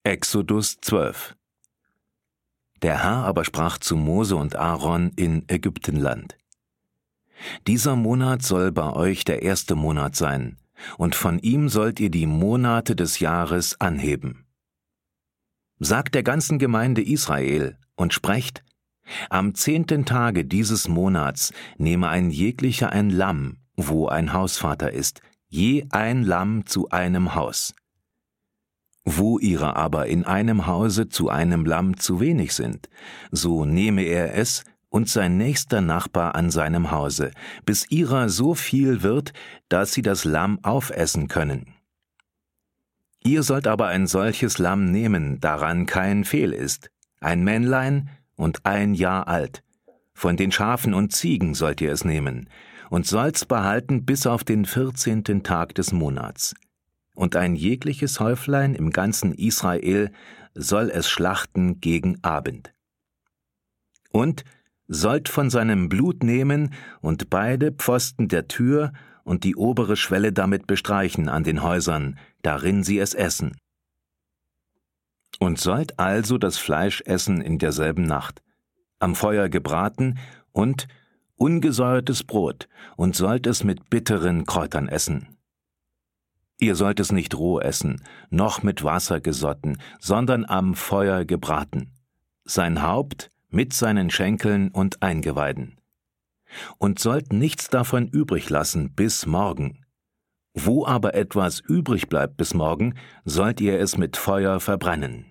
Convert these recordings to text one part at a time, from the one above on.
Exodus 12. Der Herr aber sprach zu Mose und Aaron in Ägyptenland: Dieser Monat soll bei euch der erste Monat sein, und von ihm sollt ihr die Monate des Jahres anheben. Sagt der ganzen Gemeinde Israel und sprecht: Am 10. Tage dieses Monats nehme ein jeglicher ein Lamm, wo ein Hausvater ist, je ein Lamm zu einem Haus. Wo ihrer aber in einem Hause zu einem Lamm zu wenig sind, so nehme er es und sein nächster Nachbar an seinem Hause, bis ihrer so viel wird, dass sie das Lamm aufessen können. Ihr sollt aber ein solches Lamm nehmen, daran kein Fehl ist, ein Männlein und 1 Jahr alt. Von den Schafen und Ziegen sollt ihr es nehmen, und sollt's behalten bis auf den 14. Tag des Monats. Und ein jegliches Häuflein im ganzen Israel soll es schlachten gegen Abend. Und sollt von seinem Blut nehmen und beide Pfosten der Tür und die obere Schwelle damit bestreichen an den Häusern, darin sie es essen. Und sollt also das Fleisch essen in derselben Nacht, am Feuer gebraten und ungesäuertes Brot, und sollt es mit bitteren Kräutern essen. Ihr sollt es nicht roh essen, noch mit Wasser gesotten, sondern am Feuer gebraten, sein Haupt mit seinen Schenkeln und Eingeweiden. Und sollt nichts davon übrig lassen bis morgen. Wo aber etwas übrig bleibt bis morgen, sollt ihr es mit Feuer verbrennen.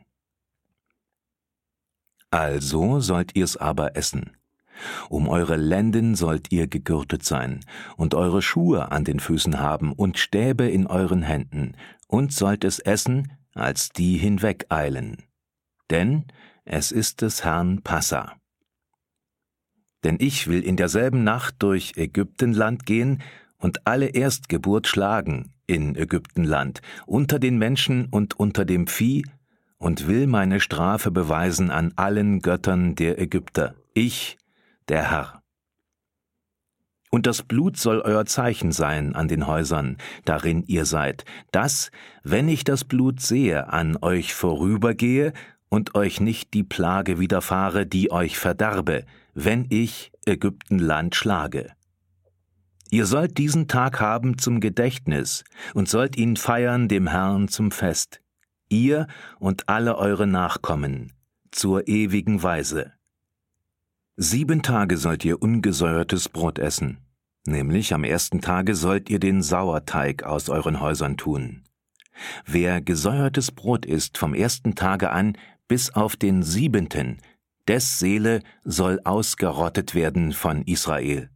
Also sollt ihr's aber essen. Um eure Lenden sollt ihr gegürtet sein, und eure Schuhe an den Füßen haben und Stäbe in euren Händen, und sollt es essen, als die hinwegeilen. Denn es ist des Herrn Passa. Denn ich will in derselben Nacht durch Ägyptenland gehen und alle Erstgeburt schlagen in Ägyptenland, unter den Menschen und unter dem Vieh, und will meine Strafe beweisen an allen Göttern der Ägypter, ich, der Herr. Und das Blut soll euer Zeichen sein an den Häusern, darin ihr seid, dass, wenn ich das Blut sehe, an euch vorübergehe und euch nicht die Plage widerfahre, die euch verderbe, wenn ich Ägyptenland schlage. Ihr sollt diesen Tag haben zum Gedächtnis und sollt ihn feiern dem Herrn zum Fest, ihr und alle eure Nachkommen, zur ewigen Weise. 7 Tage sollt ihr ungesäuertes Brot essen, nämlich am 1. Tage sollt ihr den Sauerteig aus euren Häusern tun. Wer gesäuertes Brot isst vom 1. Tage an bis auf den 7., des Seele soll ausgerottet werden von Israel.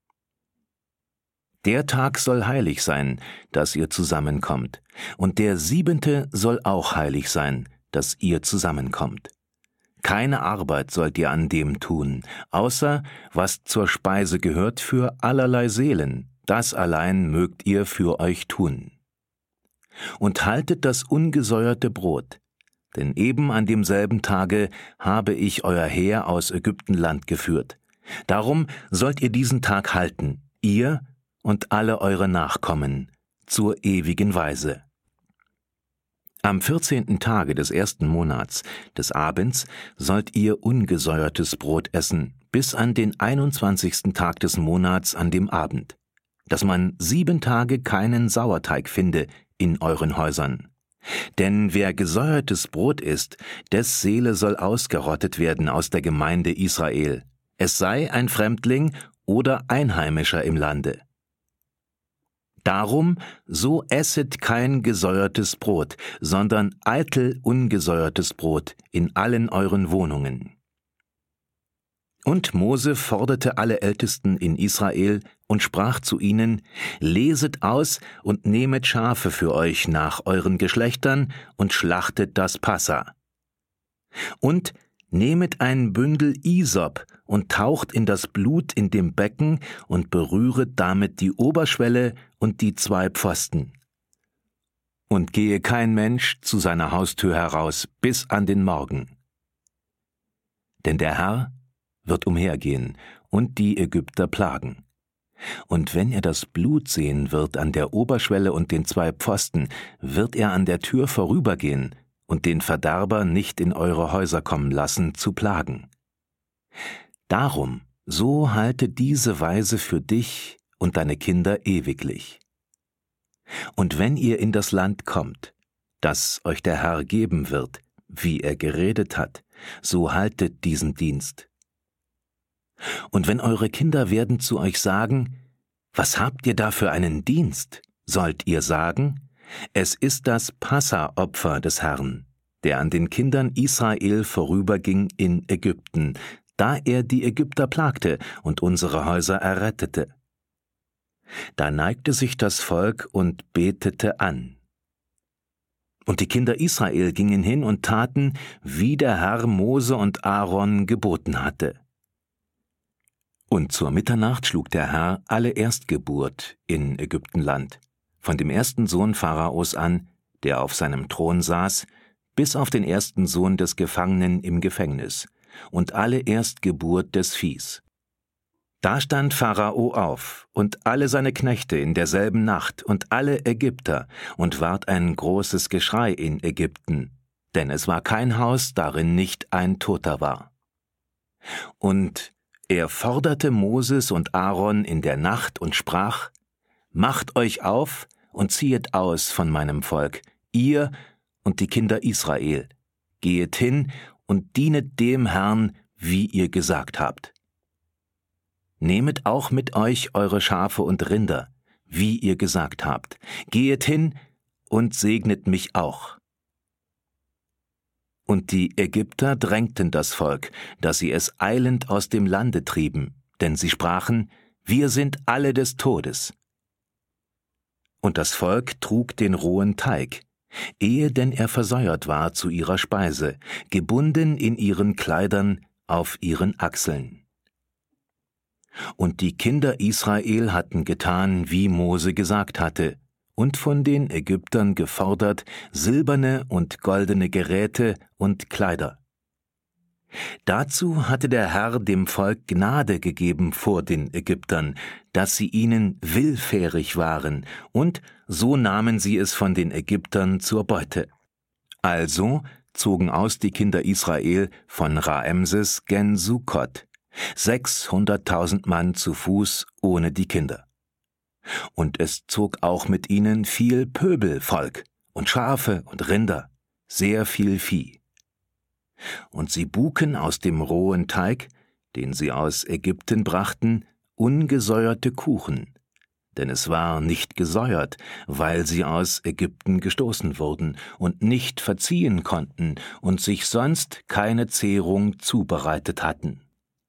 Der Tag soll heilig sein, dass ihr zusammenkommt, und der 7. soll auch heilig sein, dass ihr zusammenkommt. Keine Arbeit sollt ihr an dem tun, außer was zur Speise gehört für allerlei Seelen, das allein mögt ihr für euch tun. Und haltet das ungesäuerte Brot, denn eben an demselben Tage habe ich euer Heer aus Ägyptenland geführt. Darum sollt ihr diesen Tag halten, ihr und alle eure Nachkommen, zur ewigen Weise. Am 14. Tage des 1. Monats, des Abends, sollt ihr ungesäuertes Brot essen, bis an den 21. Tag des Monats an dem Abend, dass man 7 Tage keinen Sauerteig finde in euren Häusern. Denn wer gesäuertes Brot isst, des Seele soll ausgerottet werden aus der Gemeinde Israel, es sei ein Fremdling oder Einheimischer im Lande. Darum, so esset kein gesäuertes Brot, sondern eitel ungesäuertes Brot in allen euren Wohnungen. Und Mose forderte alle Ältesten in Israel und sprach zu ihnen: Leset aus und nehmet Schafe für euch nach euren Geschlechtern und schlachtet das Passa. Und nehmet ein Bündel Isop und taucht in das Blut in dem Becken und berühret damit die Oberschwelle und die 2 Pfosten. Und gehe kein Mensch zu seiner Haustür heraus bis an den Morgen. Denn der Herr wird umhergehen und die Ägypter plagen. Und wenn er das Blut sehen wird an der Oberschwelle und den 2 Pfosten, wird er an der Tür vorübergehen und den Verderber nicht in eure Häuser kommen lassen, zu plagen. Darum, so halte diese Weise für dich und deine Kinder ewiglich. Und wenn ihr in das Land kommt, das euch der Herr geben wird, wie er geredet hat, so haltet diesen Dienst. Und wenn eure Kinder werden zu euch sagen, was habt ihr da für einen Dienst, sollt ihr sagen, es ist das Passa-Opfer des Herrn, der an den Kindern Israel vorüberging in Ägypten, da er die Ägypter plagte und unsere Häuser errettete. Da neigte sich das Volk und betete an. Und die Kinder Israel gingen hin und taten, wie der Herr Mose und Aaron geboten hatte. Und zur Mitternacht schlug der Herr alle Erstgeburt in Ägyptenland, von dem ersten Sohn Pharaos an, der auf seinem Thron saß, bis auf den ersten Sohn des Gefangenen im Gefängnis, und alle Erstgeburt des Viehs. Da stand Pharao auf, und alle seine Knechte in derselben Nacht, und alle Ägypter, und ward ein großes Geschrei in Ägypten, denn es war kein Haus, darin nicht ein Toter war. Und er forderte Moses und Aaron in der Nacht und sprach, »Macht euch auf und ziehet aus von meinem Volk, ihr und die Kinder Israel, gehet hin und dienet dem Herrn, wie ihr gesagt habt. Nehmet auch mit euch eure Schafe und Rinder, wie ihr gesagt habt, gehet hin und segnet mich auch.« Und die Ägypter drängten das Volk, dass sie es eilend aus dem Lande trieben, denn sie sprachen, wir sind alle des Todes. Und das Volk trug den rohen Teig, ehe denn er versäuert war zu ihrer Speise, gebunden in ihren Kleidern auf ihren Achseln. Und die Kinder Israel hatten getan, wie Mose gesagt hatte, und von den Ägyptern gefordert silberne und goldene Geräte und Kleider. Dazu hatte der Herr dem Volk Gnade gegeben vor den Ägyptern, dass sie ihnen willfährig waren, und so nahmen sie es von den Ägyptern zur Beute. Also zogen aus die Kinder Israel von Raemses gen Sukkot, 600.000 Mann zu Fuß ohne die Kinder. Und es zog auch mit ihnen viel Pöbelvolk und Schafe und Rinder, sehr viel Vieh. Und sie buken aus dem rohen Teig, den sie aus Ägypten brachten, ungesäuerte Kuchen, denn es war nicht gesäuert, weil sie aus Ägypten gestoßen wurden und nicht verziehen konnten und sich sonst keine Zehrung zubereitet hatten.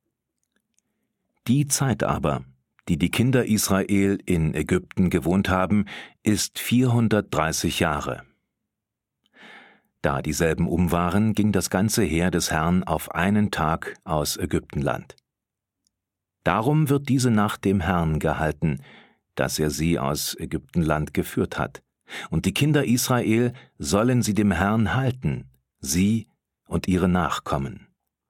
Die Zeit aber, die die Kinder Israel in Ägypten gewohnt haben, ist 430 Jahre. Da dieselben waren, ging das ganze Heer des Herrn auf einen Tag aus Ägyptenland. Darum wird diese Nacht dem Herrn gehalten, dass er sie aus Ägyptenland geführt hat. Und die Kinder Israel sollen sie dem Herrn halten, sie und ihre Nachkommen.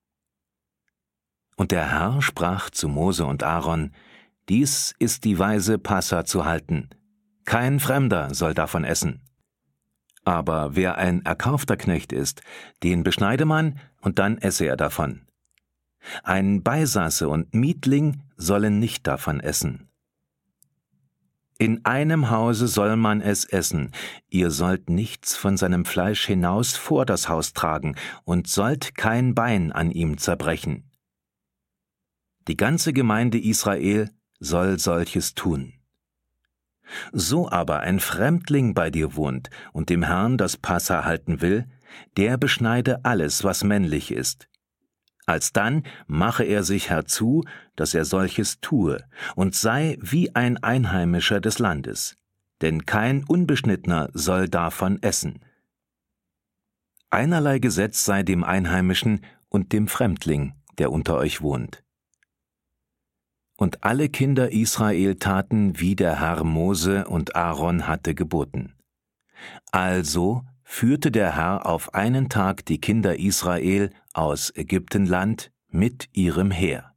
Und der Herr sprach zu Mose und Aaron, dies ist die Weise, Passa zu halten. Kein Fremder soll davon essen. Aber wer ein erkaufter Knecht ist, den beschneide man, und dann esse er davon. Ein Beisasse und Mietling sollen nicht davon essen. In einem Hause soll man es essen, ihr sollt nichts von seinem Fleisch hinaus vor das Haus tragen und sollt kein Bein an ihm zerbrechen. Die ganze Gemeinde Israel soll solches tun. So aber ein Fremdling bei dir wohnt und dem Herrn das Passa halten will, der beschneide alles, was männlich ist. Alsdann mache er sich herzu, dass er solches tue, und sei wie ein Einheimischer des Landes, denn kein Unbeschnittener soll davon essen. Einerlei Gesetz sei dem Einheimischen und dem Fremdling, der unter euch wohnt. Und alle Kinder Israel taten, wie der Herr Mose und Aaron hatte geboten. Also führte der Herr auf einen Tag die Kinder Israel aus Ägyptenland mit ihrem Heer.